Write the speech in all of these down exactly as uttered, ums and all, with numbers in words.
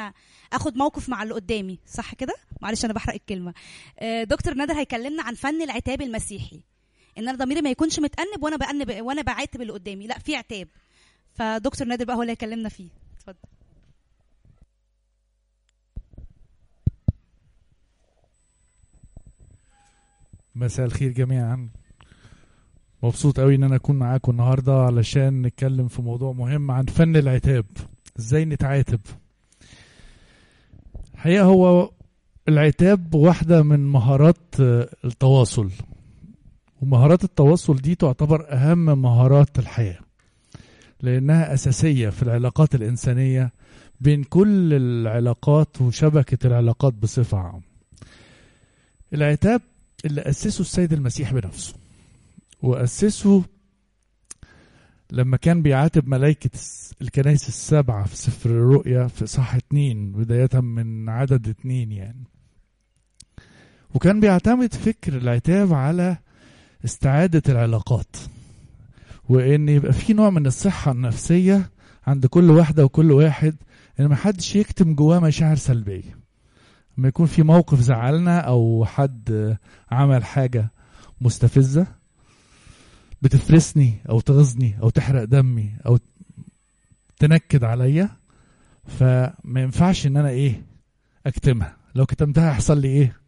انا اخد موقف مع اللي قدامي، صح كده؟ معلش انا بحرق الكلمه. دكتور نادر هيكلمنا عن فن العتاب المسيحي، ان انا ضميري ما يكونش متأنب وانا بأنب وانا بعاتب اللي قدامي، لا في عتاب. فدكتور نادر بقى هو اللي هيكلمنا فيه. اتفضل. مساء الخير جميعا. مبسوط قوي ان انا اكون معاكم النهارده علشان نتكلم في موضوع مهم عن فن العتاب، ازاي نتعاتب. الحقيقه هو العتاب واحده من مهارات التواصل، ومهارات التواصل دي تعتبر اهم مهارات الحياه، لانها اساسيه في العلاقات الانسانيه بين كل العلاقات وشبكه العلاقات بصفه عامه. العتاب اللي أسسه السيد المسيح بنفسه، وأسسه لما كان بيعاتب ملائكة الكنائس السبعة في سفر الرؤيا في إصحاح اتنين، بداية من عدد اتنين يعني. وكان بيعتمد فكر العتاب على استعادة العلاقات، وإن يبقى في نوع من الصحة النفسية عند كل واحدة وكل واحد، إن محدش يكتم جواه مشاعر سلبية. لما يكون في موقف زعلنا او حد عمل حاجة مستفزة بتفرسني او تغزني او تحرق دمي او تنكد عليا، فما ينفعش ان انا ايه اكتمها. لو كتمتها هيحصل لي ايه؟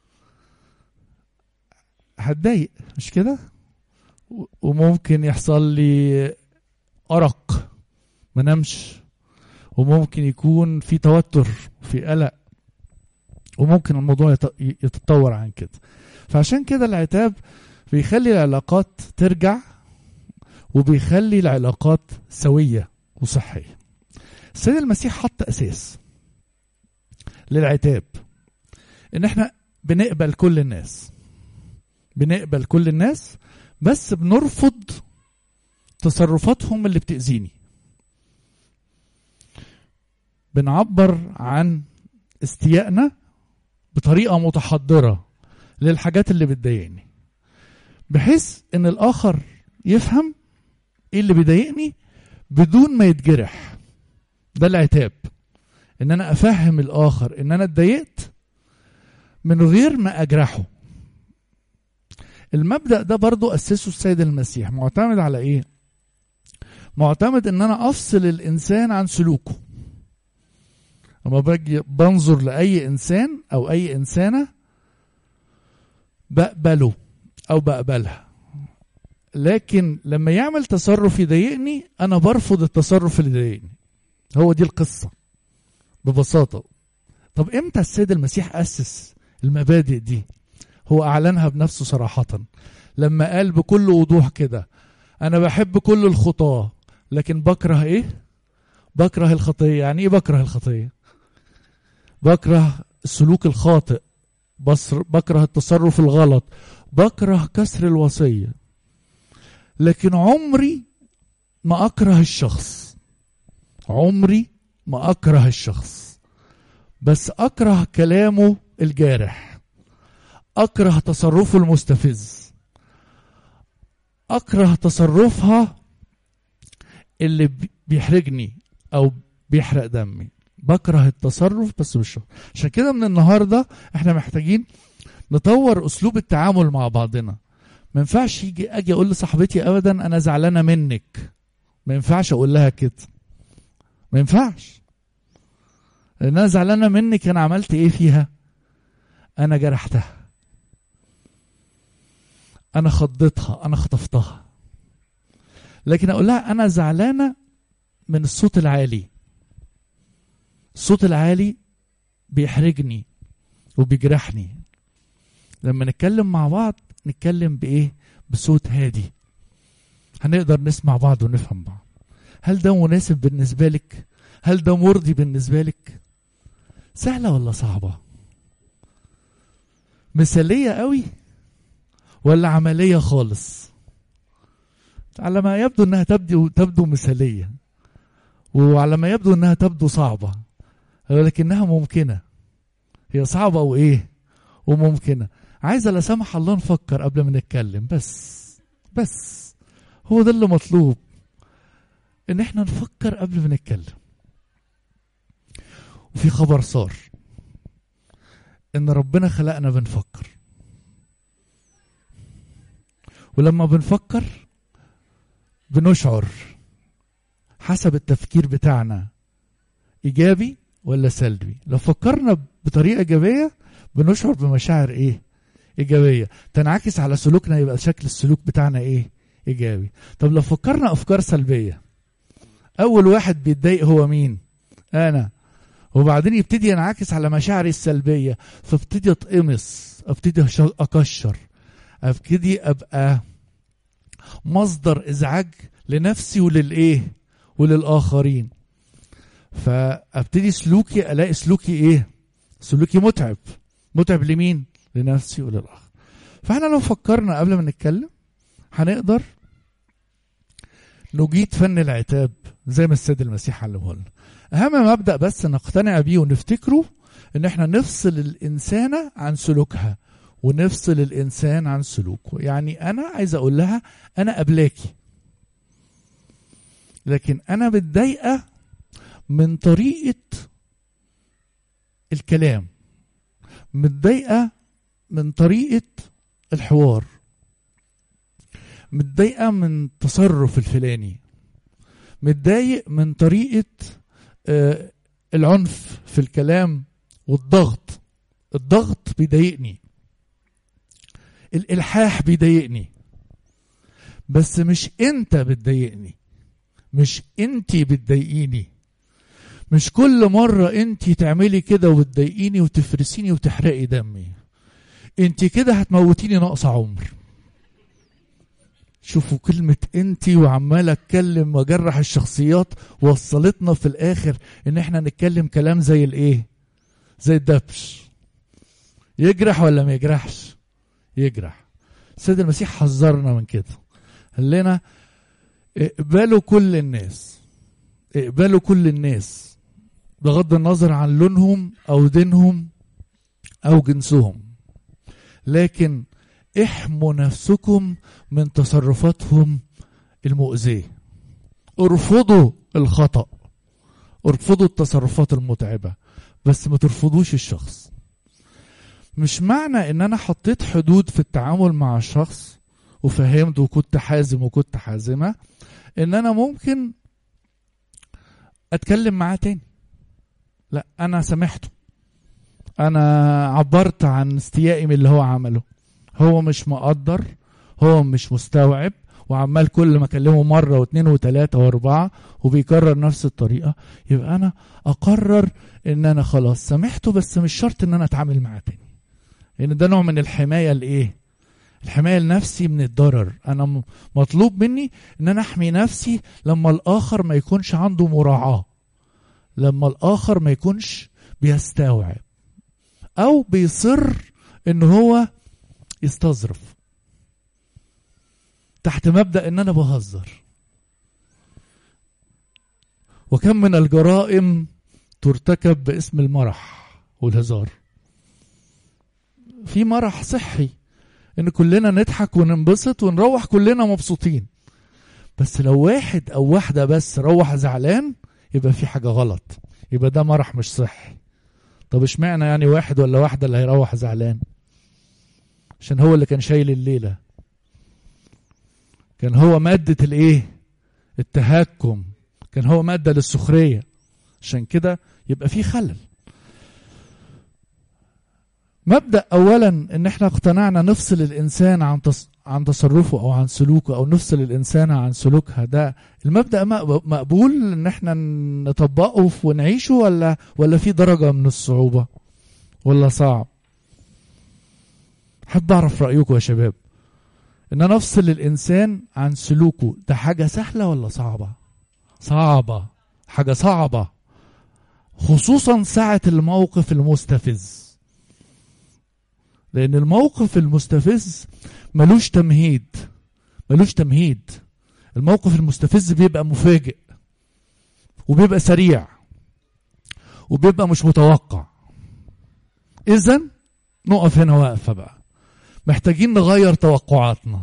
هتضايق، مش كده؟ وممكن يحصل لي ارق، ما نمش، وممكن يكون في توتر في قلق، وممكن الموضوع يتطور عن كده. فعشان كده العتاب بيخلي العلاقات ترجع، وبيخلي العلاقات سوية وصحية. السيد المسيح حط أساس للعتاب، إن احنا بنقبل كل الناس، بنقبل كل الناس بس بنرفض تصرفاتهم اللي بتأذيني. بنعبر عن استيائنا بطريقة متحضرة للحاجات اللي بتضايقني، بحيث ان الاخر يفهم ايه اللي بيضايقني بدون ما يتجرح. ده العتاب، ان انا افهم الاخر ان انا اتضايقت من غير ما اجرحه. المبدأ ده برضو اسسه السيد المسيح، معتمد على ايه؟ معتمد ان انا افصل الانسان عن سلوكه. لما باجي بنظر لأي إنسان أو أي إنسانة بقبله أو بقبلها، لكن لما يعمل تصرف يضايقني أنا برفض التصرف اللي يضايقني. هو دي القصة ببساطة. طب إمتى السيد المسيح أسس المبادئ دي؟ هو أعلنها بنفسه صراحة لما قال بكل وضوح كده: أنا بحب كل الخطاة لكن بكره إيه؟ بكره الخطية. يعني إيه بكره الخطية؟ بكره السلوك الخاطئ، بكره التصرف الغلط، بكره كسر الوصية، لكن عمري ما أكره الشخص. عمري ما أكره الشخص، بس أكره كلامه الجارح، أكره تصرفه المستفز، أكره تصرفها اللي بيحرجني أو بيحرق دمي. بكره التصرف بس بالشر. عشان كده من النهاردة احنا محتاجين نطور اسلوب التعامل مع بعضنا. ما ينفعش يجي اجي اقول لصاحبتي ابدا انا زعلانة منك، ما ينفعش اقول لها كده، ما ينفعش. لان انا زعلانة منك، انا عملت ايه فيها؟ انا جرحتها، انا خضتها، انا خطفتها. لكن اقول لها انا زعلانة من الصوت العالي. الصوت العالي بيحرجني وبيجرحني. لما نتكلم مع بعض نتكلم بإيه؟ بصوت هادي، هنقدر نسمع بعض ونفهم بعض. هل ده مناسب بالنسبة لك؟ هل ده مرضي بالنسبة لك؟ سهلة ولا صعبة؟ مثالية قوي ولا عملية خالص؟ على ما يبدو انها تبدو تبدو مثالية، وعلى ما يبدو انها تبدو صعبة، ولكنها ممكنة. هي صعبة وايه؟ وممكنة. عايزة لا سمح الله نفكر قبل ما نتكلم، بس بس هو ده اللي مطلوب، ان احنا نفكر قبل ما نتكلم. وفي خبر صار ان ربنا خلقنا بنفكر، ولما بنفكر بنشعر حسب التفكير بتاعنا ايجابي ولا سلبي. لو فكرنا بطريقه ايجابيه بنشعر بمشاعر ايه؟ ايجابيه، تنعكس على سلوكنا، يبقى شكل السلوك بتاعنا ايه؟ ايجابي. طب لو فكرنا افكار سلبيه، اول واحد بيتضايق هو مين؟ انا. وبعدين يبتدي ينعكس على مشاعري السلبيه، فابتدي اتقمص، ابتدي اكشر، ابتدي ابقى مصدر ازعاج لنفسي وللايه؟ وللاخرين. فابتدي سلوكي الاقي سلوكي ايه؟ سلوكي متعب. متعب لمين؟ لنفسي وللاخر. فاحنا لو فكرنا قبل ما نتكلم هنقدر نجيد فن العتاب زي ما السيد المسيح علمه لنا. اهم مبدأ بس نقتنع بيه ونفتكره ان احنا نفصل الانسانة عن سلوكها ونفصل الانسان عن سلوكه. يعني انا عايز اقول لها انا قبلاكي، لكن انا متضايقة من طريقة الكلام، متضايقة من طريقة الحوار، متضايقة من تصرف الفلاني، متضايق من طريقة آه العنف في الكلام والضغط. الضغط بيضايقني، الإلحاح بيضايقني، بس مش انت بتضايقني، مش انتي بتضايقيني، مش كل مرة انتي تعملي كده وتضايقيني وتفرسيني وتحرقي دمي، انتي كده هتموتيني نقص عمر. شوفوا كلمة انتي وعمال اتكلم واجرح الشخصيات وصلتنا في الاخر ان احنا نتكلم كلام زي الايه؟ زي الدبش. يجرح ولا ما يجرحش؟ يجرح. السيد المسيح حذرنا من كده، قال لنا اقبلوا كل الناس، اقبلوا كل الناس بغض النظر عن لونهم او دينهم او جنسهم، لكن احموا نفسكم من تصرفاتهم المؤذية. ارفضوا الخطأ، ارفضوا التصرفات المتعبة، بس ما ترفضوش الشخص. مش معنى ان انا حطيت حدود في التعامل مع الشخص وفهمت وكنت حازم وكنت حازمة ان انا ممكن اتكلم معاه تاني. لا، انا سامحته، انا عبرت عن استيائي من اللي هو عمله. هو مش مقدر، هو مش مستوعب، وعمال كل ما اكلمه مرة واثنين وثلاثة واربعة وبيكرر نفس الطريقة. يبقى انا اقرر ان انا خلاص سامحته، بس مش شرط ان انا اتعامل معاه تاني، لان يعني ده نوع من الحماية الايه؟ الحماية لنفسي من الضرر. انا مطلوب مني ان انا احمي نفسي لما الاخر ما يكونش عنده مراعاة، لما الاخر ما يكونش بيستوعب او بيصر ان هو يستظرف تحت مبدأ ان انا بهزر. وكم من الجرائم ترتكب باسم المرح والهزار. في مرح صحي ان كلنا نضحك وننبسط ونروح كلنا مبسوطين، بس لو واحد او واحدة بس روح زعلان يبقى في حاجة غلط، يبقى ده مرح مش صحي. طب اشمعنى يعني واحد ولا واحدة اللي هيروح زعلان؟ عشان هو اللي كان شايل الليلة، كان هو مادة الايه؟ التهكم، كان هو مادة للسخرية، عشان كده يبقى في خلل. مبدأ اولا ان احنا اقتنعنا نفصل الانسان عن تص... عن تصرفه او عن سلوكه، او نفصل الانسان عن سلوكها. ده المبدأ مقبول ان احنا نطبقه ونعيشه، ولا ولا في درجة من الصعوبة، ولا صعب؟ حب اعرف رأيكم يا شباب. ان انا افصل الانسان عن سلوكه ده حاجة سهلة ولا صعبة؟ صعبة، حاجة صعبة، خصوصا ساعة الموقف المستفز. لان الموقف المستفز ملوش تمهيد، ملوش تمهيد. الموقف المستفز بيبقى مفاجئ وبيبقى سريع وبيبقى مش متوقع. اذن نقف هنا واقفة بقى، محتاجين نغير توقعاتنا،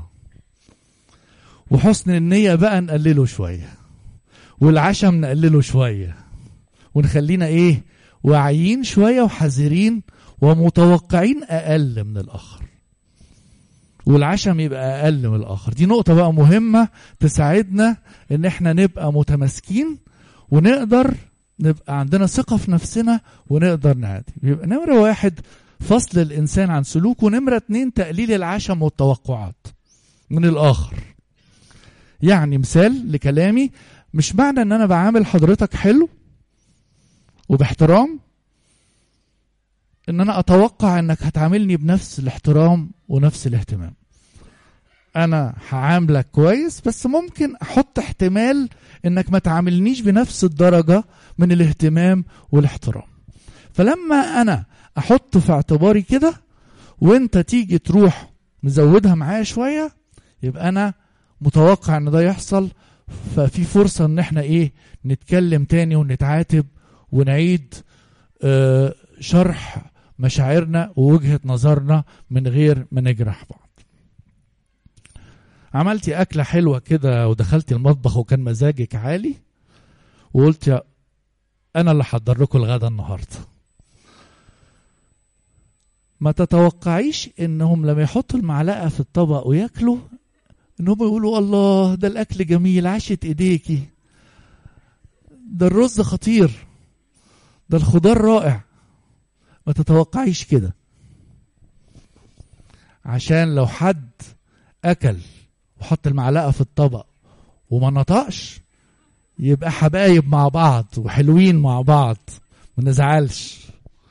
وحسن النية بقى نقلله شوية، والعشم نقلله شوية، ونخلينا ايه؟ واعيين شوية وحذرين ومتوقعين اقل من الاخر، والعشم يبقى اقل من الاخر. دي نقطة بقى مهمة تساعدنا ان احنا نبقى متماسكين ونقدر نبقى عندنا ثقة في نفسنا ونقدر نعدي. يبقى نمرة واحد فصل الانسان عن سلوكه، ونمرة اتنين تقليل العشم والتوقعات من الاخر. يعني مثال لكلامي، مش معنى ان انا بعامل حضرتك حلو وباحترام ان انا اتوقع انك هتعاملني بنفس الاحترام ونفس الاهتمام. انا هعاملك كويس، بس ممكن احط احتمال انك ما تعاملنيش بنفس الدرجة من الاهتمام والاحترام. فلما انا احط في اعتباري كده وانت تيجي تروح مزودها معايا شوية، يبقى انا متوقع ان ده يحصل، ففي فرصة ان احنا ايه نتكلم تاني ونتعاتب ونعيد اه شرح مشاعرنا ووجهة نظرنا من غير ما نجرح بعض. عملتي أكلة حلوة كده ودخلتي المطبخ وكان مزاجك عالي، وقلت يا أنا اللي حضر لكم الغدا النهاردة. ما تتوقعيش إنهم لما يحطوا المعلقة في الطبق ويأكلوا إنهم يقولوا الله ده الأكل جميل، عاشت إيديكي، ده الرز خطير، ده الخضار رائع. ما تتوقعيش كده، عشان لو حد أكل وحط المعلقة في الطبق وما نطقش يبقى حبايب مع بعض وحلوين مع بعض، ما نزعلش.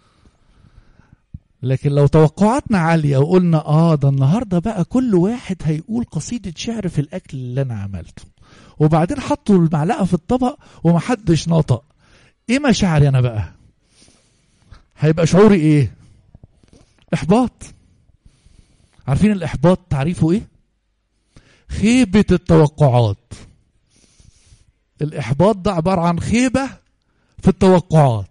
لكن لو توقعاتنا عالية وقلنا اه ده النهاردة بقى كل واحد هيقول قصيدة شعر في الأكل اللي أنا عملته، وبعدين حطوا المعلقة في الطبق ومحدش نطق، ايه مشاعري أنا بقى؟ هيبقى شعوري ايه؟ إحباط. عارفين الإحباط تعريفه ايه؟ خيبة التوقعات. الإحباط ده عبارة عن خيبة في التوقعات،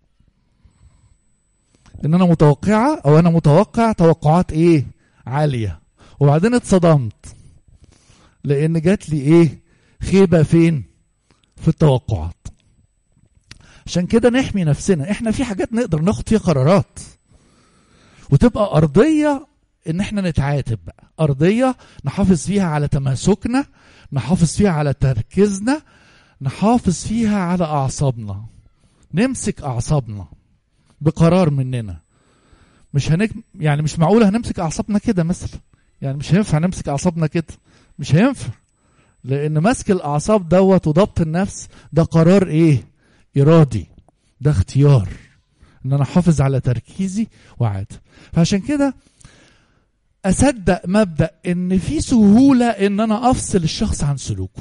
إن أنا متوقعة أو أنا متوقع توقعات إيه؟ عالية، وبعدين اتصدمت لأن جات لي إيه؟ خيبة فين؟ في التوقعات. عشان كده نحمي نفسنا. إحنا في حاجات نقدر ناخد فيها قرارات وتبقى أرضية ان احنا نتعاتب بقى، ارضية نحافظ فيها على تماسكنا، نحافظ فيها على تركيزنا، نحافظ فيها على اعصابنا، نمسك اعصابنا بقرار مننا. مش هنك يعني مش معقولة هنمسك اعصابنا كده مثلا، يعني مش هينفع نمسك اعصابنا كده، مش هينفع، لان مسك الاعصاب دوت وضبط النفس ده قرار ايه؟ ارادي، ده اختيار ان انا احافظ على تركيزي وعاتب. فعشان كده أصدق مبدأ إن في سهولة إن أنا أفصل الشخص عن سلوكه.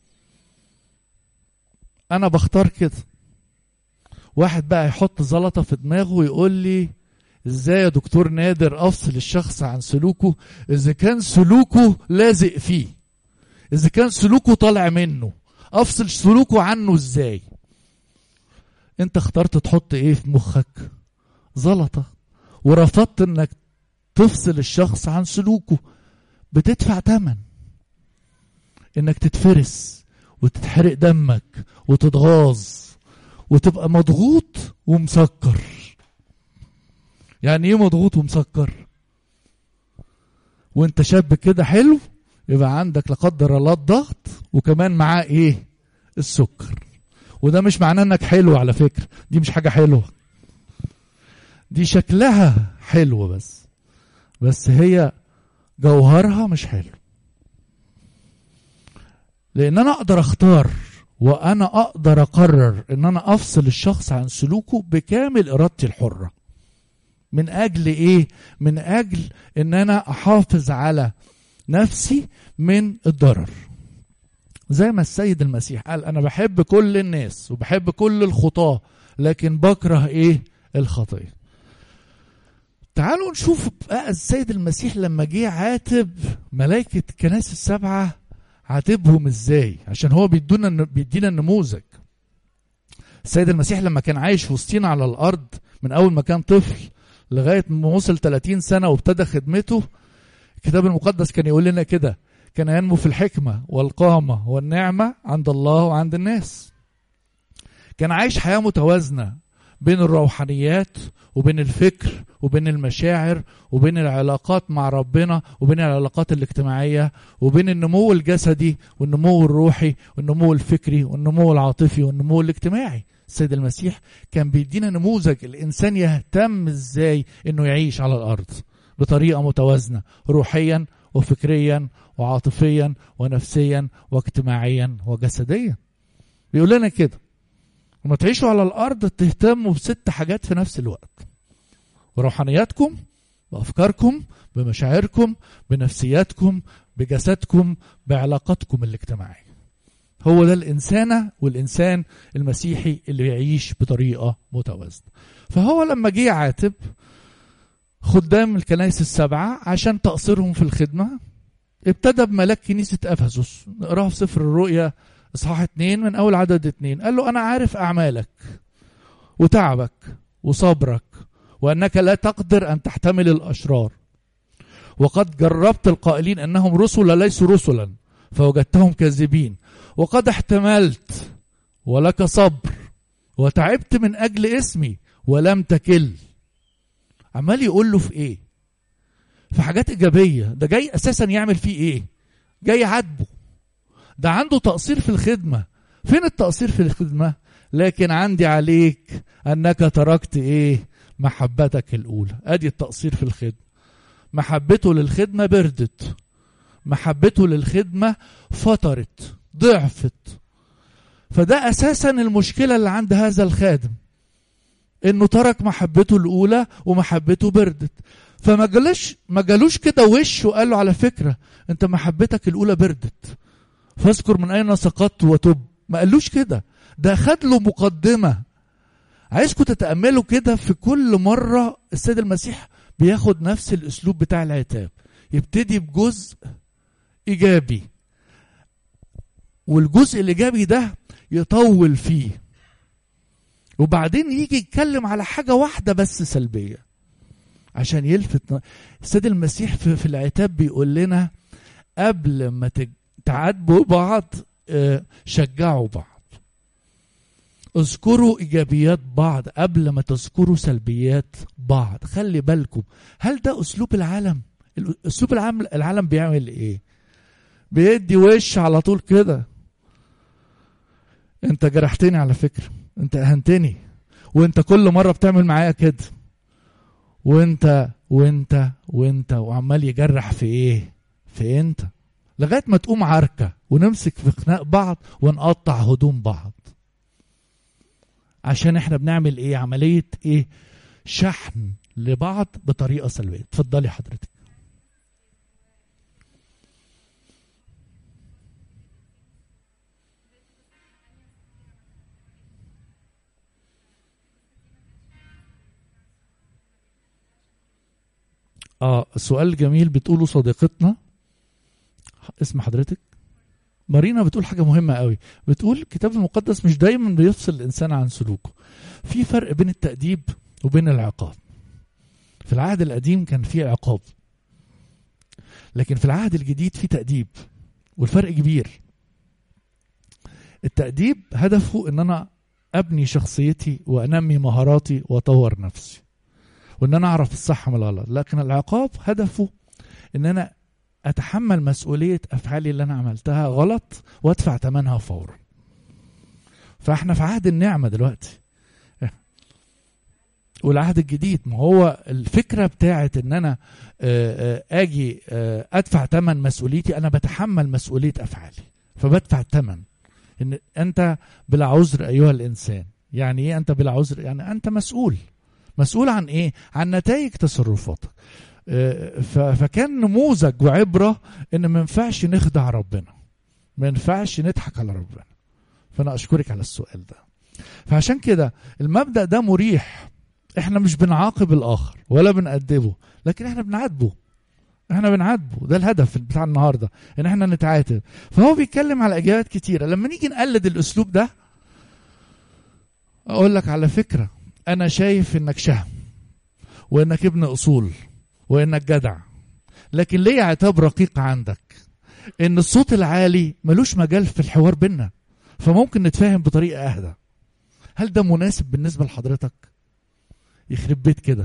أنا بختار كده. واحد بقى يحط زلطة في دماغه ويقول لي إزاي يا دكتور نادر أفصل الشخص عن سلوكه إذا كان سلوكه لازق فيه، إذا كان سلوكه طالع منه، أفصل سلوكه عنه إزاي؟ أنت اخترت تحط إيه في مخك؟ زلطة، ورفضت إنك تفصل الشخص عن سلوكه. بتدفع ثمن انك تتفرس وتتحرق دمك وتتغاظ وتبقى مضغوط ومسكر. يعني ايه مضغوط ومسكر؟ وانت شاب كده حلو يبقى عندك لا قدر الله الضغط وكمان معاه ايه؟ السكر. وده مش معناه انك حلو على فكرة، دي مش حاجة حلوة، دي شكلها حلوة بس بس هي جوهرها مش حلو. لان انا اقدر اختار وانا اقدر اقرر ان انا افصل الشخص عن سلوكه بكامل ارادتي الحرة. من اجل ايه؟ من اجل ان انا احافظ على نفسي من الضرر. زي ما السيد المسيح قال انا بحب كل الناس وبحب كل الخطاة لكن بكره ايه؟ الخطية. تعالوا نشوف بقى السيد المسيح لما جه عاتب ملائكة الكنائس السبعة عاتبهم ازاي، عشان هو بيدونا بيدينا النموذج. السيد المسيح لما كان عايش وسطينا على الارض من اول ما كان طفل لغاية ما وصل ثلاثين سنة وابتدى خدمته، الكتاب المقدس كان يقول لنا كده: كان ينمو في الحكمة والقامة والنعمة عند الله وعند الناس. كان عايش حياة متوازنة بين الروحانيات وبين الفكر وبين المشاعر وبين العلاقات مع ربنا وبين العلاقات الاجتماعية وبين النمو الجسدي والنمو الروحي والنمو الفكري والنمو العاطفي والنمو الاجتماعي. السيد المسيح كان بيدينا نموذج الإنسان يهتم ازاي انه يعيش على الأرض بطريقة متوازنة روحيا وفكريا وعاطفيا ونفسيا واجتماعيا وجسديا. بيقول لنا كده وما تعيشوا على الأرض تهتموا بست حاجات في نفس الوقت: بروحانياتكم، بأفكاركم، بمشاعركم، بنفسياتكم، بجسدكم، بعلاقاتكم الاجتماعية. هو ده الإنسانة والإنسان المسيحي اللي يعيش بطريقة متوازنة. فهو لما جه عاتب خدام الكنائس السبعة عشان تقصيرهم في الخدمة، ابتدى بملاك كنيسة أفسس، نقراها في سفر الرؤيا اصحاح اتنين من اول عدد اتنين. قال له انا عارف اعمالك وتعبك وصبرك وانك لا تقدر ان تحتمل الاشرار، وقد جربت القائلين انهم رسل ليسوا رسلا فوجدتهم كاذبين، وقد احتملت ولك صبر وتعبت من اجل اسمي ولم تكل. عمال يقول له في ايه؟ في حاجات ايجابيه. ده جاي اساسا يعمل فيه ايه؟ جاي يعاتبه. ده عنده تقصير في الخدمة. فين التقصير في الخدمة؟ لكن عندي عليك أنك تركت إيه؟ محبتك الأولى. أدي التقصير في الخدمة. محبته للخدمة بردت، محبته للخدمة فترت، ضعفت. فده أساسا المشكلة اللي عند هذا الخادم، إنه ترك محبته الأولى ومحبته بردت. فما جالوش ما جالوش كده وش وقال له على فكرة أنت محبتك الأولى بردت فاذكر من أين سقطت وتب. ما قالوش كده، ده خد له مقدمة. عايزكم تتأملوا كده في كل مرة السيد المسيح بياخد نفس الأسلوب بتاع العتاب. يبتدي بجزء إيجابي، والجزء الإيجابي ده يطول فيه، وبعدين يجي يتكلم على حاجة واحدة بس سلبية عشان يلفت. السيد المسيح في العتاب بيقول لنا قبل ما تج تعاتبوا بعض شجعوا بعض، اذكروا ايجابيات بعض قبل ما تذكروا سلبيات بعض. خلي بالكم، هل ده اسلوب العالم؟ اسلوب العالم العالم بيعمل ايه؟ بيدي وش على طول كده. انت جرحتني على فكرة، انت اهنتني، وانت كل مرة بتعمل معايا كده، وانت وانت وانت وعمال يجرح في ايه؟ في انت، لغاية ما تقوم عركة ونمسك في خناق بعض ونقطع هدوم بعض. عشان احنا بنعمل ايه؟ عملية ايه؟ شحن لبعض بطريقة سلبية. اتفضلي حضرتك. اه سؤال جميل بتقوله صديقتنا، اسم حضرتك مارينا، بتقول حاجة مهمة قوي. بتقول الكتاب المقدس مش دايما بيفصل الإنسان عن سلوكه. في فرق بين التأديب وبين العقاب. في العهد القديم كان في عقاب، لكن في العهد الجديد في تأديب، والفرق كبير. التأديب هدفه ان انا ابني شخصيتي وانمي مهاراتي واطور نفسي وان انا اعرف الصح من الغلط. لكن العقاب هدفه ان انا اتحمل مسؤولية افعالي اللي انا عملتها غلط وادفع ثمنها فورا. فاحنا في عهد النعمة دلوقتي والعهد الجديد. ما هو الفكرة بتاعت ان انا اجي ادفع ثمن مسؤوليتي، انا بتحمل مسؤولية افعالي فبدفع الثمن. ان انت بلا عذر ايها الانسان. يعني ايه انت بلا عذر؟ يعني انت مسؤول. مسؤول عن ايه؟ عن نتائج تصرفاتك. فكان نموذج وعبرة ان ما ينفعش نخدع ربنا، ما ينفعش نضحك على ربنا. فانا اشكرك على السؤال ده. فعشان كده المبدأ ده مريح. احنا مش بنعاقب الاخر ولا بنأدبه، لكن احنا بنعاتبه. احنا بنعاتبه. ده الهدف بتاع النهارده، ان احنا نتعاتب. فهو بيتكلم على اجابات كتيرة. لما نيجي نقلد الاسلوب ده، اقول لك على فكرة، انا شايف انك شهم وانك ابن اصول وانك جدع، لكن ليه عتاب رقيق عندك؟ ان الصوت العالي ملوش مجال في الحوار بينا، فممكن نتفاهم بطريقة اهدى. هل ده مناسب بالنسبة لحضرتك؟ يخرب بيت كده.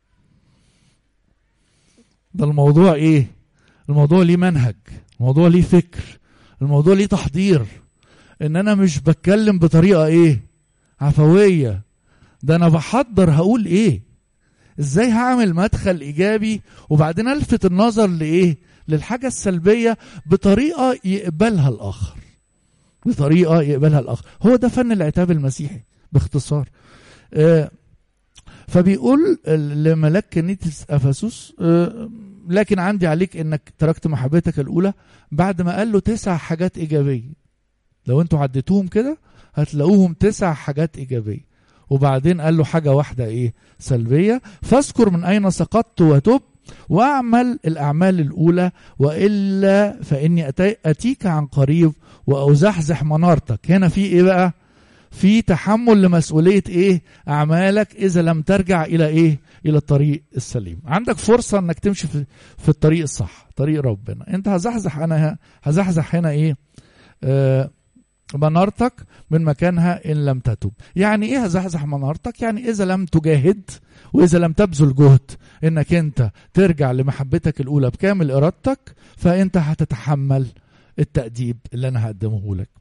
ده الموضوع ايه؟ الموضوع ليه منهج، الموضوع ليه فكر، الموضوع ليه تحضير. ان انا مش بتكلم بطريقة ايه عفوية، ده انا بحضر هقول ايه، ازاي هعمل مدخل ايجابي وبعدين الفت النظر لايه، للحاجة السلبية بطريقة يقبلها الاخر، بطريقة يقبلها الاخر. هو ده فن العتاب المسيحي باختصار. آه فبيقول لملاك كنيسة افسس آه لكن عندي عليك انك تركت محبتك الاولى، بعد ما قال له تسع حاجات ايجابية. لو انتوا عديتوهم كده هتلاقوهم تسع حاجات ايجابية، وبعدين قال له حاجة واحدة ايه سلبية، فاذكر من اين سقطت وتب واعمل الاعمال الاولى والا فاني اتيك عن قريب وازحزح منارتك. هنا في ايه بقى؟ في تحمل لمسؤولية ايه اعمالك اذا لم ترجع الى ايه الى الطريق السليم. عندك فرصة انك تمشي في, في الطريق الصح، طريق ربنا. انت هزحزح، انا هزحزح هنا ايه آه منارتك من مكانها ان لم تتب. يعني ايه هزحزح منارتك؟ يعني اذا لم تجاهد واذا لم تبذل جهد انك انت ترجع لمحبتك الاولى بكامل ارادتك، فانت هتتحمل التأديب اللي انا هقدمه لك.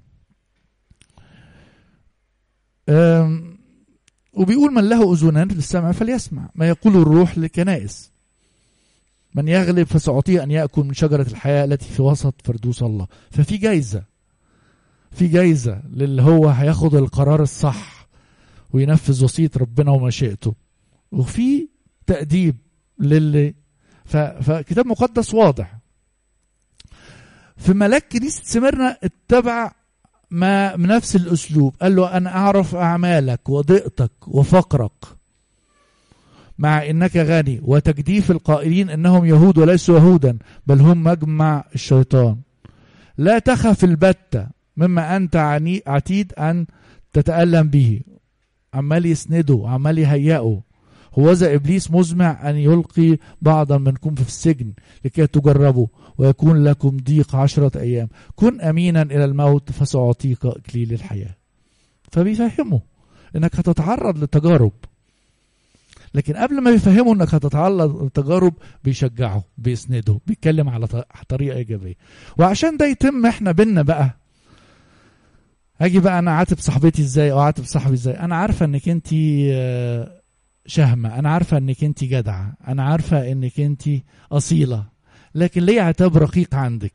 وبيقول من له اذنان للسمع فليسمع ما يقول الروح للكنائس، من يغلب فسأعطيه ان يأكل من شجرة الحياة التي في وسط فردوس الله. ففي جايزة، في جايزة للي هو هياخد القرار الصح وينفذ وصية ربنا ومشيئته، وفي تأديب للي ف... فكتاب مقدس واضح. في ملاك كنيسة سمرنا اتبع ما بنفس الأسلوب، قال له أنا أعرف أعمالك وضيقتك وفقرك مع إنك غني، وتجديف القائلين إنهم يهود وليسوا يهودا بل هم مجمع الشيطان. لا تخف البتة مما أنت عتيد أن تتألم به. عمال يسنده، عمال يهيئه. هوذا إبليس مزمع أن يلقي بعضا منكم في السجن لكي تجربوا ويكون لكم ضيق عشرة أيام، كن أمينا إلى الموت فسأعطيك إكليل الحياة. فبيفهمه إنك هتتعرض للتجارب، لكن قبل ما بيفهمه إنك هتتعرض للتجارب بيشجعه، بيسنده، بيتكلم على طريقة إيجابية. وعشان ده يتم إحنا بينا بقى، هاجي بقى أنا عاتب صاحبتي إزاي أو عاتب صاحبي إزاي؟ أنا عارفة إنك أنتي شهمة، أنا عارفة إنك أنتي جدعة، أنا عارفة إنك أنتي أصيلة، لكن ليه عتاب رقيق عندك؟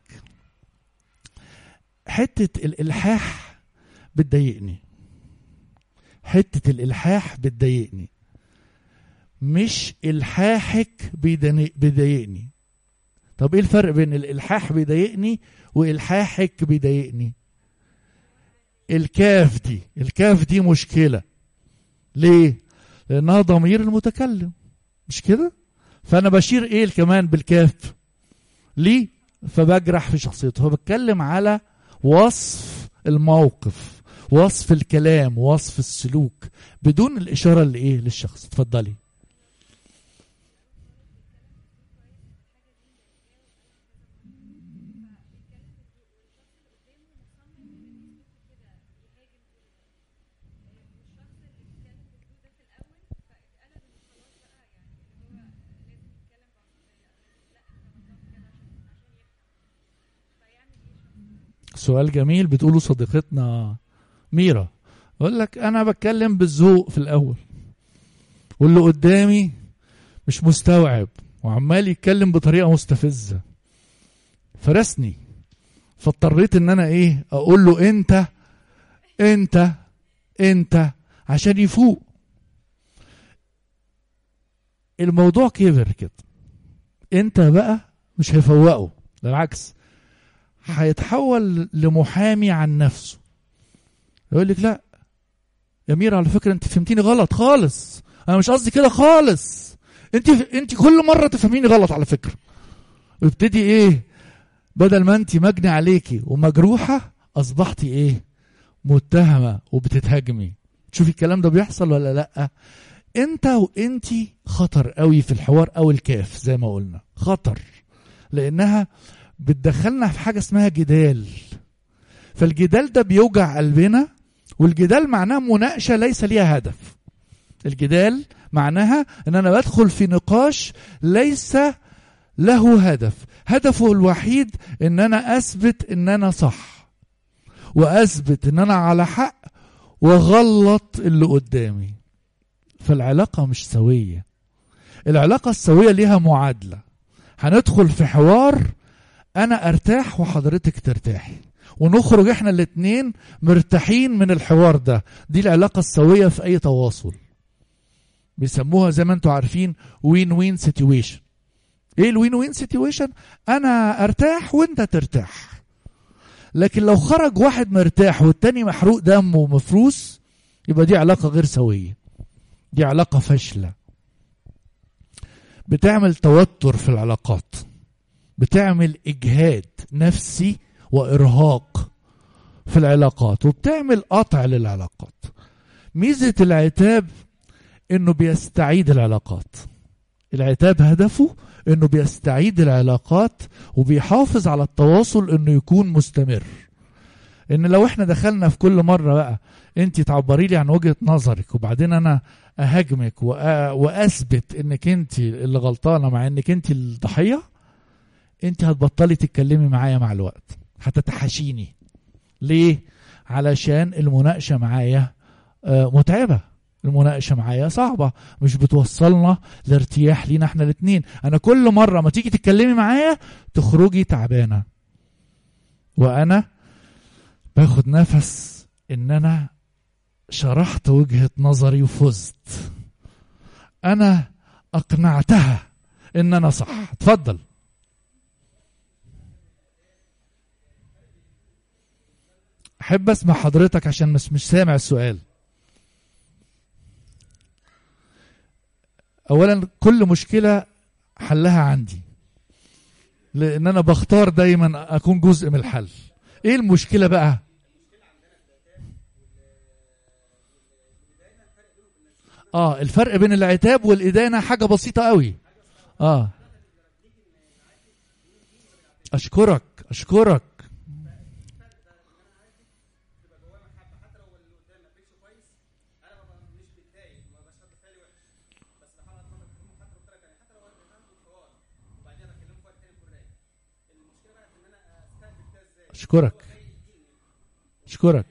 حتة الإلحاح بتضايقني، حتة الإلحاح بتضايقني، مش إلحاحك بيضايقني. طب إيه الفرق بين الإلحاح بيضايقني وإلحاحك بيضايقني؟ الكاف دي، الكاف دي مشكلة. ليه؟ لأنها ضمير المتكلم، مش كده؟ فأنا بشير إيه كمان بالكاف؟ ليه؟ فبجرح في شخصيته. فبتكلم على وصف الموقف، وصف الكلام، وصف السلوك، بدون الإشارة اللي إيه للشخص. اتفضلي. سؤال جميل بتقوله صديقتنا ميرا. اقول لك انا بتكلم بالذوق في الاول، واللي قدامي مش مستوعب وعمال يتكلم بطريقه مستفزه، فرسني، فاضطريت ان انا ايه اقول له انت انت انت عشان يفوق. الموضوع كبر كده، انت بقى مش هيفوقه، بالعكس هيتحول لمحامي عن نفسه. يقول لك لا يا ميرا على فكرة انت فهمتيني غلط خالص، انا مش قصدي كده خالص، انت انت كل مرة تفهميني غلط على فكرة. وابتدي ايه، بدل ما انت مجني عليكي ومجروحة اصبحتي ايه متهمة وبتتهاجمي. تشوفي الكلام ده بيحصل ولا لا؟ انت وانتي خطر قوي في الحوار او الكاف زي ما قلنا، خطر لانها بتدخلنا في حاجة اسمها جدال. فالجدال ده بيوجع قلبنا، والجدال معناه مناقشة ليس ليها هدف. الجدال معناها ان انا بدخل في نقاش ليس له هدف، هدفه الوحيد ان انا اثبت ان انا صح واثبت ان انا على حق وغلط اللي قدامي. فالعلاقة مش سوية. العلاقة السوية ليها معادلة، هندخل في حوار انا ارتاح وحضرتك ترتاحي ونخرج احنا الاتنين مرتاحين من الحوار ده. دي العلاقة السوية في اي تواصل، بيسموها زي ما انتوا عارفين وين وين سيتويشن. ايه الوين وين سيتويشن؟ انا ارتاح وانت ترتاح. لكن لو خرج واحد مرتاح والتاني محروق دمه ومفروس، يبقى دي علاقة غير سوية، دي علاقة فاشلة، بتعمل توتر في العلاقات، بتعمل اجهاد نفسي وارهاق في العلاقات، وبتعمل قطع للعلاقات. ميزة العتاب انه بيستعيد العلاقات. العتاب هدفه انه بيستعيد العلاقات وبيحافظ على التواصل انه يكون مستمر. ان لو احنا دخلنا في كل مرة بقى انت تعبري لي عن وجهة نظرك وبعدين انا اهاجمك واثبت انك انت اللي غلطانة مع انك انت الضحية، انت هتبطلي تتكلمي معايا مع الوقت، هتتحاشيني. ليه؟ علشان المناقشة معايا متعبة، المناقشة معايا صعبة، مش بتوصلنا لارتياح لينا احنا الاتنين. انا كل مرة ما تيجي تتكلمي معايا تخرجي تعبانة، وانا باخد نفس ان انا شرحت وجهة نظري وفزت، انا اقنعتها ان انا صح. اتفضل. احب اسمع حضرتك عشان مش مش سامع السؤال. اولا كل مشكلة حلها عندي، لان انا بختار دايما اكون جزء من الحل. ايه المشكلة بقى؟ اه الفرق بين العتاب والإدانة حاجة بسيطة قوي. اه اشكرك اشكرك اشكرك اشكرك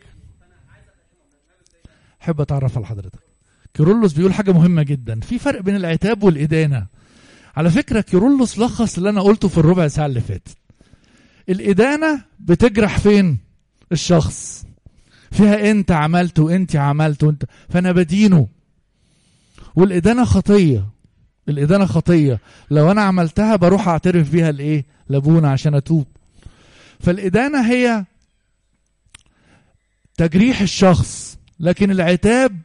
احب اتعرف على حضرتك. كيرلس بيقول حاجة مهمة جدا، في فرق بين العتاب والإدانة. على فكرة كيرلس لخص اللي انا قلته في الربع ساعة اللي فاتت. الإدانة بتجرح فين؟ الشخص، فيها انت عملت وانت عملت وانت، فانا بدينه. والإدانة خطية، الإدانة خطية لو انا عملتها بروح اعترف بيها لايه؟ لابونا عشان اتوب. فالإدانة هي تجريح الشخص، لكن العتاب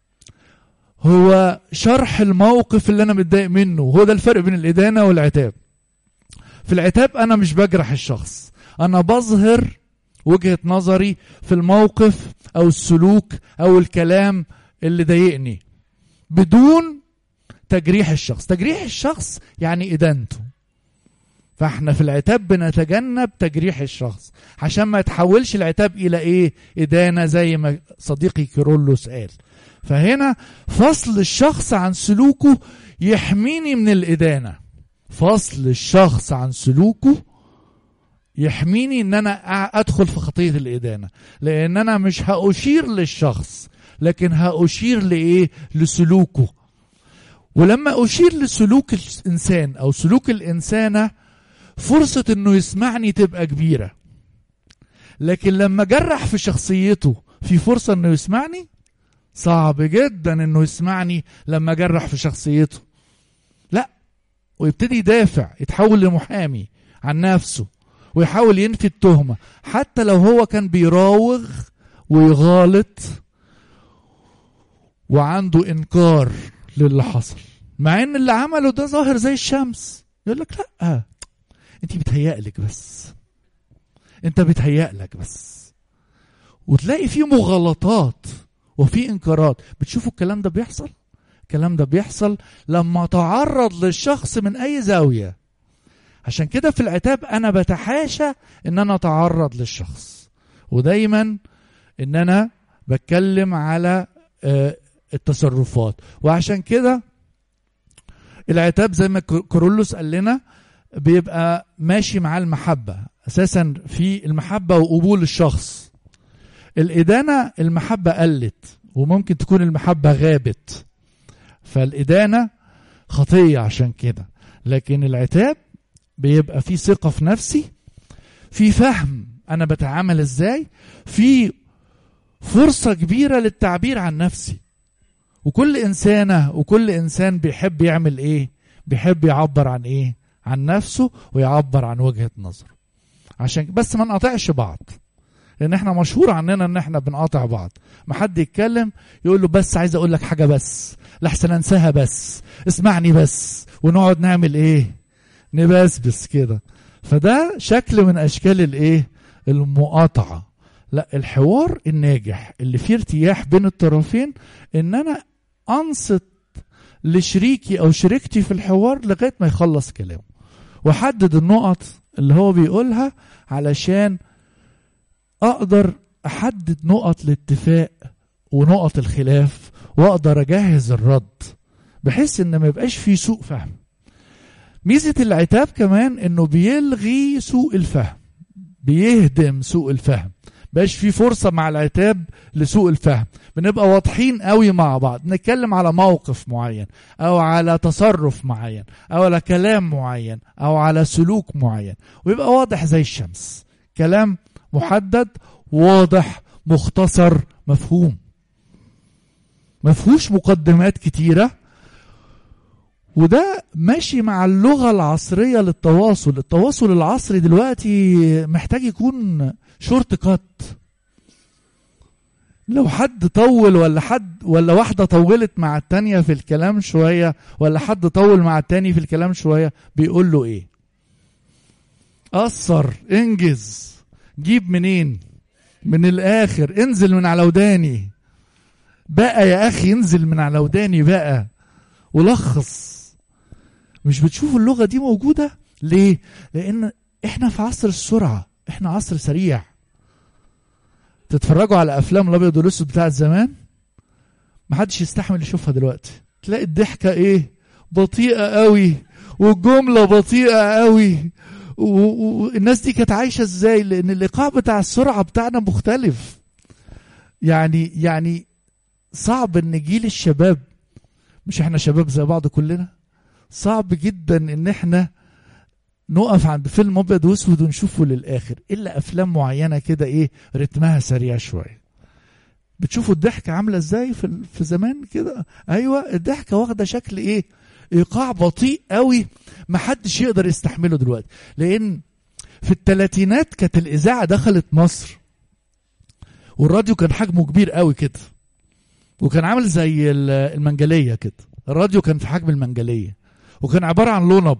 هو شرح الموقف اللي انا متضايق منه. هو ده الفرق بين الإدانة والعتاب. في العتاب انا مش بجرح الشخص، انا بظهر وجهة نظري في الموقف او السلوك او الكلام اللي ضايقني بدون تجريح الشخص. تجريح الشخص يعني إدانته. فاحنا في العتاب بنتجنب تجريح الشخص عشان ما يتحولش العتاب الى ايه؟ إدانة زي ما صديقي كيرلس قال. فهنا فصل الشخص عن سلوكه يحميني من الإدانة. فصل الشخص عن سلوكه يحميني ان انا ادخل في خطية الإدانة، لان انا مش هأشير للشخص لكن هأشير لايه؟ لسلوكه. ولما أشير لسلوك الإنسان أو سلوك الإنسانة فرصة إنه يسمعني تبقى كبيرة. لكن لما جرح في شخصيته في فرصة إنه يسمعني؟ صعب جدا إنه يسمعني لما جرح في شخصيته. لا، ويبتدي يدافع، يتحول لمحامي عن نفسه ويحاول ينفي التهمة حتى لو هو كان بيراوغ ويغالط وعنده إنكار للي حصل، مع ان اللي عمله ده ظاهر زي الشمس. يقول لك لا انت بتهيألك بس، انت بتهيألك بس. وتلاقي فيه مغالطات وفي انكارات. بتشوفوا الكلام ده بيحصل؟ الكلام ده بيحصل لما تعرض للشخص من اي زاوية. عشان كده في العتاب انا بتحاشى ان انا اتعرض للشخص، ودايما ان انا بتكلم على التصرفات. وعشان كده العتاب زي ما كورولوس قال لنا بيبقى ماشي مع المحبة، أساسا في المحبة وقبول الشخص. الإدانة المحبة قلت وممكن تكون المحبة غابت، فالإدانة خطية عشان كده. لكن العتاب بيبقى فيه ثقة في نفسي، في فهم أنا بتعامل إزاي، في فرصة كبيرة للتعبير عن نفسي. وكل إنسانة وكل إنسان بيحب يعمل إيه؟ بيحب يعبر عن إيه؟ عن نفسه ويعبر عن وجهة نظره. عشان بس ما نقاطعش بعض، لأن احنا مشهور عننا ان احنا بنقاطع بعض. ما حد يتكلم يقول له بس عايز اقول لك حاجة بس لحسن انساها، بس اسمعني بس، ونقعد نعمل ايه؟ نبسبس كده. فده شكل من اشكال الايه؟ المقاطعة. لا، الحوار الناجح اللي فيه ارتياح بين الطرفين ان انا انصت لشريكي او شريكتي في الحوار لغاية ما يخلص كلامه، وحدد النقط اللي هو بيقولها علشان اقدر احدد نقط الاتفاق ونقط الخلاف، واقدر اجهز الرد بحيث ان ما يبقاش فيه سوء فهم. ميزة العتاب كمان انه بيلغي سوء الفهم، بيهدم سوء الفهم، بقاش في فرصة مع العتاب لسوء الفهم. بنبقى واضحين قوي مع بعض، نتكلم على موقف معين او على تصرف معين او على كلام معين او على سلوك معين، ويبقى واضح زي الشمس، كلام محدد واضح مختصر مفهوم، مفهوش مقدمات كتيرة. وده ماشي مع اللغة العصرية للتواصل. التواصل العصري دلوقتي محتاج يكون شورت كات. لو حد طول ولا حد ولا واحدة طولت مع التانية في الكلام شوية، ولا حد طول مع التاني في الكلام شوية، بيقول له ايه؟ قصر، انجز، جيب منين؟ من الاخر، انزل من على وداني بقى يا اخي، انزل من على وداني بقى ولخص. مش بتشوفوا اللغة دي موجودة ليه؟ لان احنا في عصر السرعة، احنا عصر سريع. تتفرجوا على افلام الابيض والاسود بتاعت زمان، محدش يستحمل يشوفها دلوقتي. تلاقي الضحكة ايه؟ بطيئة قوي، والجملة بطيئة قوي. والناس دي كانت عايشة ازاي؟ لان الايقاع بتاع السرعة بتاعنا مختلف. يعني يعني صعب ان جيل الشباب، مش احنا شباب زي بعض كلنا، صعب جدا ان احنا نقف عند فيلم ابيض واسود ونشوفه للاخر، الا افلام معينة كده ايه رتمها سريع شوية. بتشوفوا الضحكة عاملة ازاي في في زمان كده؟ ايوه، الضحكة واخدة شكل ايه؟ ايقاع بطيء قوي، محدش يقدر يستحمله دلوقتي. لان في الثلاثينات كانت الاذاعة دخلت مصر، والراديو كان حجمه كبير قوي كده، وكان عامل زي المنجلية كده. الراديو كان في حجم المنجلية، وكان عبارة عن لونب.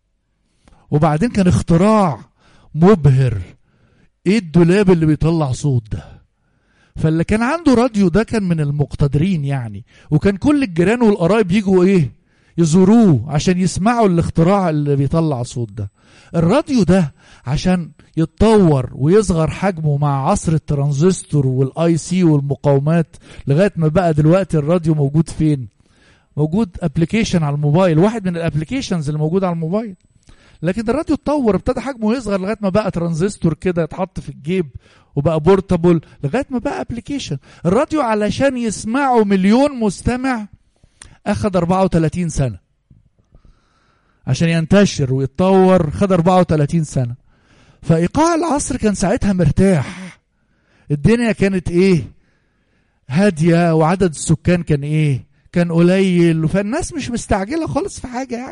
وبعدين كان اختراع مبهر، ايه الدولاب اللي بيطلع صوت ده؟ فاللي كان عنده راديو ده كان من المقتدرين يعني، وكان كل الجيران والقرايب يجوا ايه؟ يزوروه عشان يسمعوا الاختراع اللي بيطلع صوت ده. الراديو ده عشان يتطور ويصغر حجمه مع عصر الترانزستور والاي سي والمقاومات، لغاية ما بقى دلوقتي الراديو موجود فين؟ موجود ابليكيشن على الموبايل، واحد من الابليكيشنز اللي موجود على الموبايل. لكن الراديو اتطور، ابتدى حجمه يصغر لغاية ما بقى ترانزستور كده يتحط في الجيب، وبقى بورتابل، لغاية ما بقى ابليكيشن. الراديو علشان يسمعه مليون مستمع اخد أربعة وثلاثين سنة عشان ينتشر ويتطور، خد أربعة وثلاثين سنة. فايقاع العصر كان ساعتها مرتاح، الدنيا كانت ايه؟ هادية، وعدد السكان كان ايه؟ كان قليل، فالناس مش مستعجلة خالص في حاجة يعني.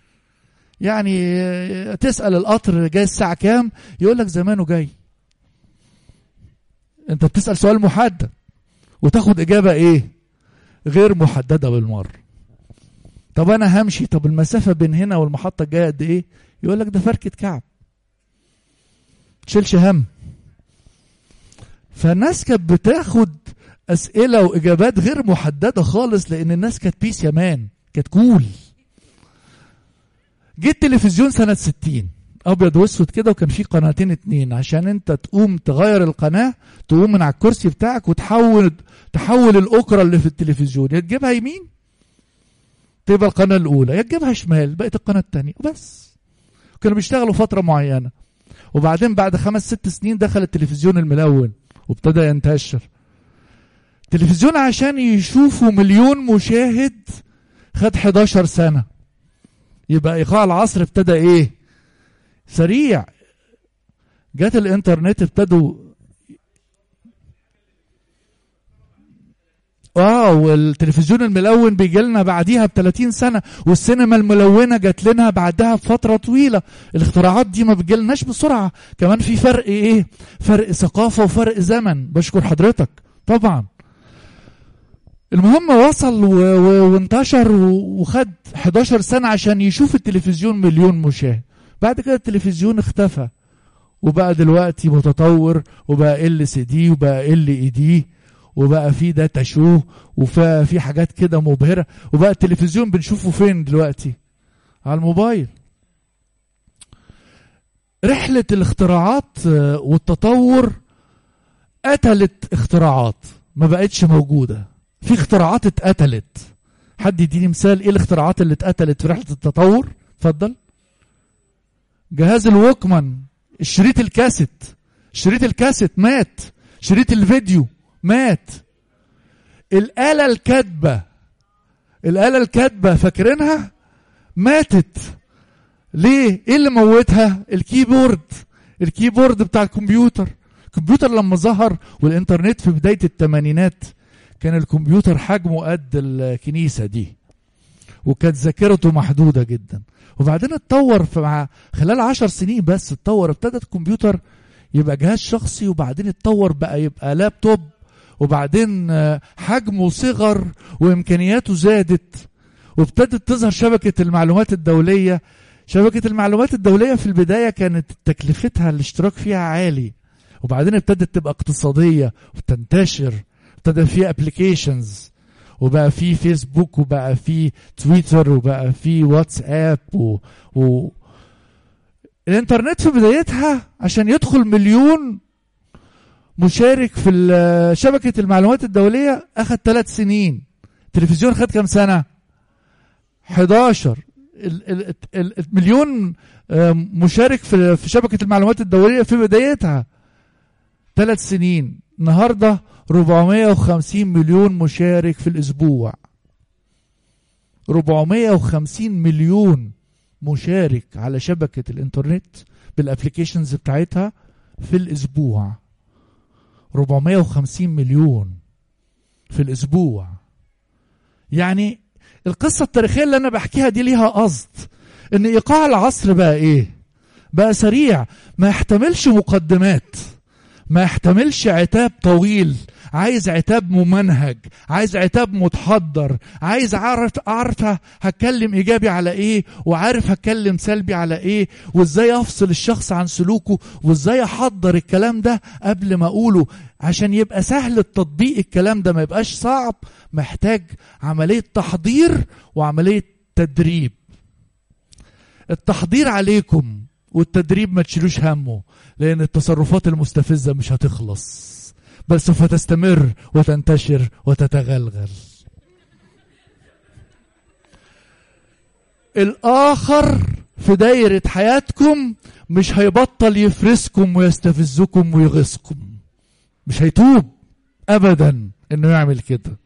يعني تسأل القطر جاي الساعة كام، يقول لك زمانه جاي. انت بتسأل سؤال محدد وتاخد اجابة ايه؟ غير محددة بالمرة. طب انا همشي، طب المسافة بين هنا والمحطة الجاية قد ايه؟ يقول لك ده فركة كعب، تشيلش هم. فالناس كانت بتاخد اسئلة واجابات غير محددة خالص، لان الناس كانت بيس يمان، كانت كول. جيت تلفزيون سنة ستين ابيض واسود كده، وكان في قناتين اتنين، عشان انت تقوم تغير القناة تقوم من على الكرسي بتاعك وتحول تحول الاكرة اللي في التلفزيون، يا تجيبها يمين تبقى القناة الأولى، يا تجيبها شمال بقت القناة التانية وبس. كانوا بيشتغلوا فترة معينة، وبعدين بعد خمس ست سنين دخل التلفزيون الملون وابتدى ينتشر. التلفزيون عشان يشوفوا مليون مشاهد خد حداشر سنة. يبقى إيقاع العصر ابتدى إيه؟ سريع. جات الإنترنت ابتدوا اه والتلفزيون الملون بيجي لنا بعديها ب ثلاثين سنة، والسينما الملونة جات لنا بعدها بفترة طويلة. الاختراعات دي ما بتجيلناش بسرعة. كمان في فرق ايه؟ فرق ثقافة وفرق زمن. بشكر حضرتك طبعا. المهم وصل و... و... وانتشر وخد حداشر سنة عشان يشوف التلفزيون مليون مشاهد. بعد كده التلفزيون اختفى، وبقى دلوقتي متطور، وبقى ال سي دي وبقى ال اي دي، وبقى في داتا شو، وفي حاجات كده مبهرة. وبقى التلفزيون بنشوفه فين دلوقتي؟ على الموبايل. رحلة الاختراعات والتطور قتلت اختراعات ما بقتش موجودة. في اختراعات اتقتلت. حد يديني مثال ايه الاختراعات اللي اتقتلت في رحلة التطور؟ اتفضل. جهاز الووكمان، الشريط الكاسيت. شريط الكاسيت مات. شريط الفيديو مات. الآلة الكاتبة، الآلة الكاتبة فاكرينها؟ ماتت. ليه؟ ايه اللي موتها؟ الكيبورد. الكيبورد بتاع الكمبيوتر. الكمبيوتر لما ظهر والإنترنت في بداية الثمانينات كان الكمبيوتر حجمه قد الكنيسة دي، وكانت ذاكرته محدودة جدا. وبعدين اتطور مع خلال عشر سنين بس اتطور. ابتدت الكمبيوتر يبقى جهاز شخصي، وبعدين اتطور بقى يبقى لابتوب، وبعدين حجمه صغر وامكانياته زادت، وابتدت تظهر شبكة المعلومات الدولية. شبكة المعلومات الدولية في البداية كانت تكلفتها الاشتراك فيها عالي، وبعدين ابتدت تبقى اقتصادية وتنتشر. ابتدى فيها ابليكيشنز، وبقى في فيسبوك، وبقى في تويتر، وبقى في واتساب و... و... الانترنت في بدايتها عشان يدخل مليون مشارك في شبكة المعلومات الدولية أخذ ثلاث سنين. التلفزيون خد كم سنة؟ حداشر. المليون مشارك في شبكة المعلومات الدولية في بدايتها ثلاث سنين. النهاردة أربعمائة وخمسين مليون مشارك في الأسبوع. أربعمائة وخمسين مليون مشارك على شبكة الانترنت بالابليكيشنز بتاعتها في الأسبوع. أربعمائة وخمسين مليون في الأسبوع. يعني القصة التاريخية اللي أنا بحكيها دي ليها قصد إن إيقاع العصر بقى إيه؟ بقى سريع، ما يحتملش مقدمات، ما يحتملش عتاب طويل. عايز عتاب ممنهج، عايز عتاب متحضر، عايز عارف عارفه هتكلم ايجابي على ايه، وعارف هتكلم سلبي على ايه، وازاي افصل الشخص عن سلوكه، وازاي احضر الكلام ده قبل ما اقوله عشان يبقى سهل التطبيق. الكلام ده ما يبقاش صعب، محتاج عملية تحضير وعملية تدريب. التحضير عليكم والتدريب ما تشيلوش همه، لأن التصرفات المستفزة مش هتخلص، بل سوف تستمر وتنتشر وتتغلغل. الآخر في دايرة حياتكم مش هيبطل يفرسكم ويستفزكم ويغيظكم، مش هيتوب أبدا إنه يعمل كده.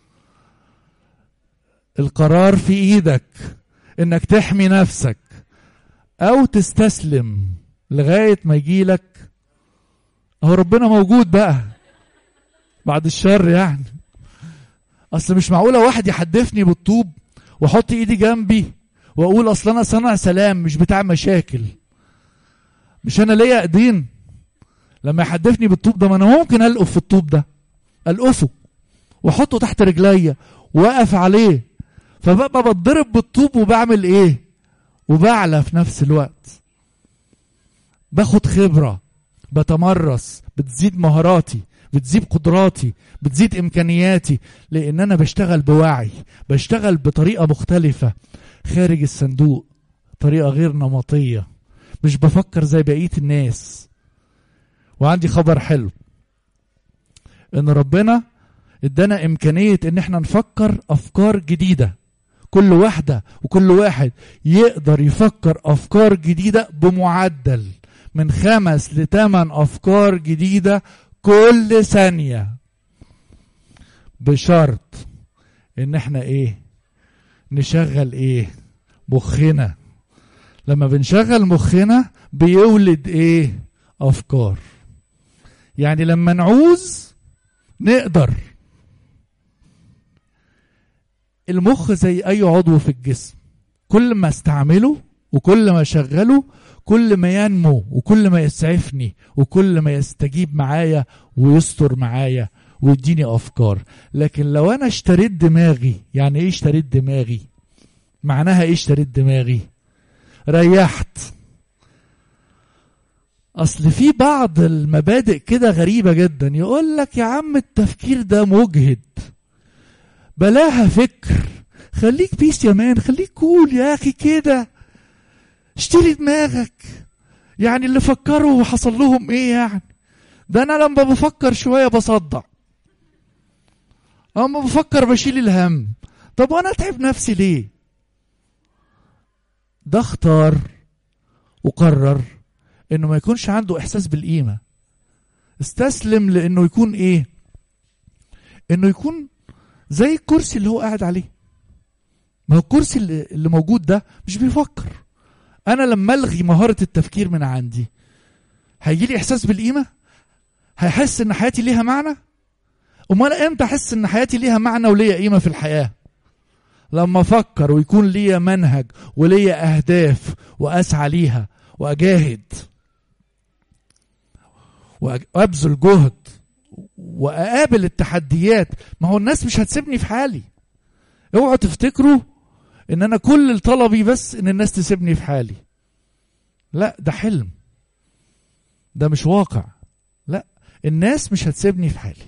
القرار في إيدك إنك تحمي نفسك أو تستسلم لغاية ما يجيلك. هو ربنا موجود بقى بعد الشر يعني. أصل مش معقولة واحد يحدفني بالطوب وحط إيدي جنبي وأقول أصل أنا صنع سلام مش بتاع مشاكل. مش أنا ليا إيدين؟ لما يحدفني بالطوب ده ما أنا ممكن ألقف في الطوب ده، ألقفه وأحطه تحت رجليا وأقف عليه، فبقى بتضرب بالطوب وبعمل إيه؟ وبعلى في نفس الوقت. باخد خبرة، بتمرس، بتزيد مهاراتي، بتزيد قدراتي، بتزيد إمكانياتي، لأن أنا بشتغل بوعي، بشتغل بطريقة مختلفة خارج الصندوق، طريقة غير نمطية، مش بفكر زي بقية الناس. وعندي خبر حلو، إن ربنا ادانا إمكانية إن احنا نفكر أفكار جديدة كل واحدة وكل واحد يقدر يفكر أفكار جديدة بمعدل من خمس لثمان أفكار جديدة كل ثانية، بشرط إن احنا إيه؟ نشغل إيه؟ مخنا. لما بنشغل مخنا بيولد إيه؟ أفكار. يعني لما نعوز نقدر. المخ زي أي عضو في الجسم، كل ما استعمله وكل ما شغله كل ما ينمو وكل ما يسعفني وكل ما يستجيب معايا ويستر معايا ويديني أفكار. لكن لو أنا اشتريت دماغي، يعني إيه اشتريت دماغي؟ معناها إيه اشتريت دماغي؟ ريحت. أصل في بعض المبادئ كده غريبة جدا، يقول لك يا عم التفكير ده مجهد، بلاها فكر، خليك بيس يا مان، خليك كول يا أخي كده، اشتري دماغك. يعني اللي فكروا وحصل لهم ايه يعني؟ ده انا لما بفكر شوية بصدع، اما بفكر بشيل الهم. طب وانا اتعب نفسي ليه؟ ده اختار وقرر انه ما يكونش عنده احساس بالقيمة، استسلم لانه يكون ايه؟ انه يكون زي الكرسي اللي هو قاعد عليه. ما هو الكرسي اللي, اللي موجود ده مش بيفكر. انا لما الغي مهارة التفكير من عندي هيجي لي احساس بالقيمة؟ هيحس ان حياتي ليها معنى؟ امال امتى احس ان حياتي ليها معنى وليها قيمة في الحياة؟ لما افكر ويكون ليا منهج وليا اهداف واسعى ليها واجاهد وابذل جهد واقابل التحديات. ما هو الناس مش هتسيبني في حالي. اوعوا تفتكروا ان انا كل طلبي بس ان الناس تسيبني في حالي. لا، ده حلم، ده مش واقع. لا، الناس مش هتسيبني في حالي،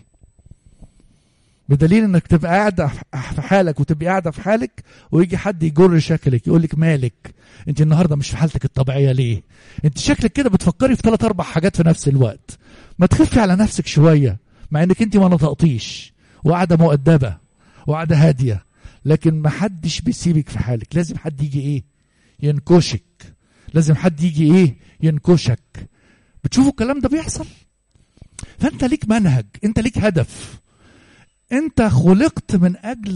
بدليل انك تبقى قاعده في حالك وتبقى قاعده في حالك ويجي حد يجر شكلك يقولك مالك انت النهارده مش في حالتك الطبيعيه ليه؟ انت شكلك كده بتفكري في ثلاث اربع حاجات في نفس الوقت. ما تخفي على نفسك شويه، مع انك انت ما نطقتيش وقاعده مؤدبه وقاعده هاديه، لكن ما حدش بيسيبك في حالك. لازم حد يجي ايه؟ ينكشك. لازم حد يجي ايه؟ ينكشك. بتشوفوا الكلام ده بيحصل؟ فانت ليك منهج، انت ليك هدف، انت خلقت من اجل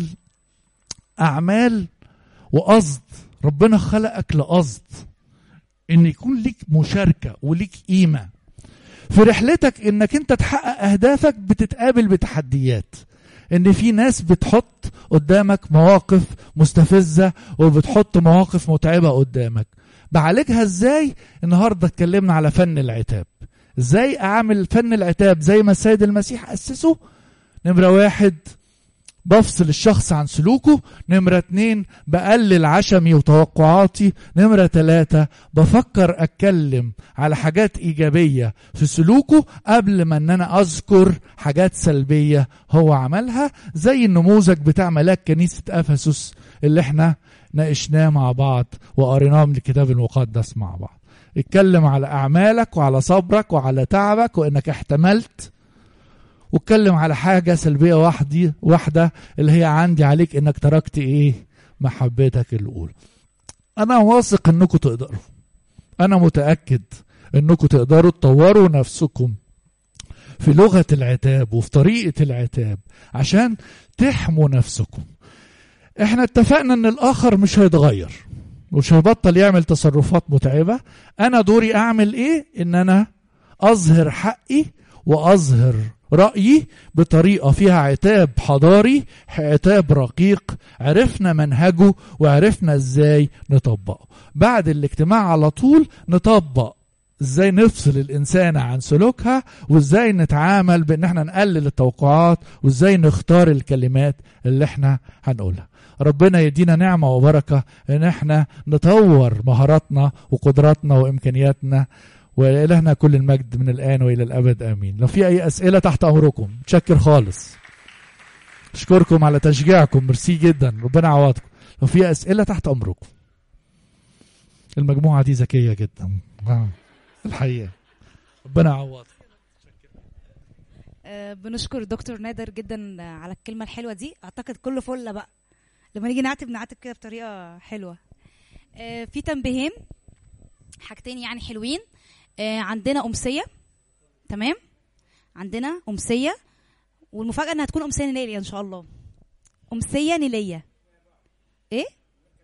اعمال وقصد. ربنا خلقك لقصد ان يكون ليك مشاركة وليك قيمة في رحلتك. انك انت تحقق اهدافك بتتقابل بتحديات، ان في ناس بتحط قدامك مواقف مستفزة وبتحط مواقف متعبة قدامك. بعالجها ازاي؟ النهاردة اتكلمنا على فن العتاب. ازاي اعمل فن العتاب زي ما السيد المسيح اسسه؟ نمرة واحد، بفصل الشخص عن سلوكه. نمرة اتنين، بقلل عشمي وتوقعاتي. نمرة تلاتة، بفكر اتكلم على حاجات ايجابية في سلوكه قبل ما ان انا اذكر حاجات سلبية هو عملها، زي النموذج بتاع ملاك كنيسة افسس اللي احنا ناقشناه مع بعض وقريناه من الكتاب المقدس مع بعض. اتكلم على اعمالك وعلى صبرك وعلى تعبك وانك احتملت، واتكلم على حاجة سلبية واحدة واحدة اللي هي عندي عليك، انك تركت ايه؟ محبتك الاولى. انا واثق انكم تقدروا، انا متأكد انكم تقدروا تطوروا نفسكم في لغة العتاب وفي طريقة العتاب عشان تحموا نفسكم. احنا اتفقنا ان الاخر مش هيتغير، مش هيبطل يعمل تصرفات متعبة. انا دوري اعمل ايه؟ ان انا اظهر حقي واظهر رأيي بطريقة فيها عتاب حضاري، عتاب رقيق، عرفنا منهجه وعرفنا ازاي نطبقه. بعد الاجتماع على طول نطبق ازاي نفصل الانسان عن سلوكها، وازاي نتعامل بان احنا نقلل التوقعات، وازاي نختار الكلمات اللي احنا هنقولها. ربنا يدينا نعمة وبركة ان احنا نطور مهاراتنا وقدراتنا وامكانياتنا، وإلهنا كل المجد من الآن وإلى الأبد آمين. لو في أي أسئلة تحت أمركم. متشكر خالص، أشكركم على تشجيعكم، مرسي جدا، ربنا يعوضكم. لو في أسئلة تحت أمركم. المجموعة دي ذكية جدا الحقيقة، ربنا يعوضكم. أه بنشكر دكتور نادر جدا على الكلمة الحلوة دي. أعتقد كله فل بقى، لما نيجي نعتب نعتب كده بطريقه حلوه. آه في تنبيهين حاجتين يعني حلوين. آه عندنا امسيه، تمام، عندنا امسيه، والمفاجاه انها هتكون امسيه نيليه ان شاء الله. امسيه نيليه. ايه